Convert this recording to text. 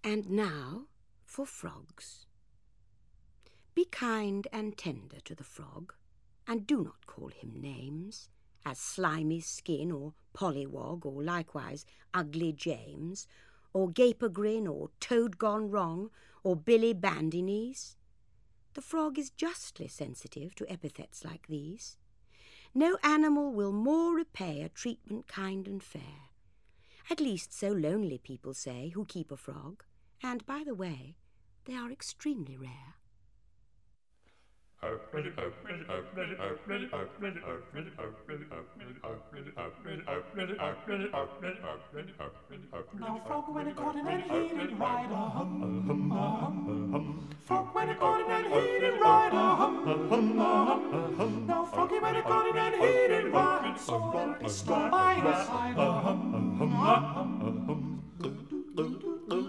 And now for frogs. Be kind and tender to the frog, and do not call him names, as Slimy Skin or Pollywog, or likewise Ugly James, or Gaper-Grin, or Toad Gone Wrong, or Billy Bandy-Knees. The frog is justly sensitive to epithets like these. No animal will more repay a treatment kind and fair. At least so lonely people say who keep a frog, and, by the way, they are extremely rare. Now, frog when it caught in and he did ride a hum. Frog when it caught in and he did ride a hum. Now, froggy when it caught in and he did ride, so let me stop by his side a hum.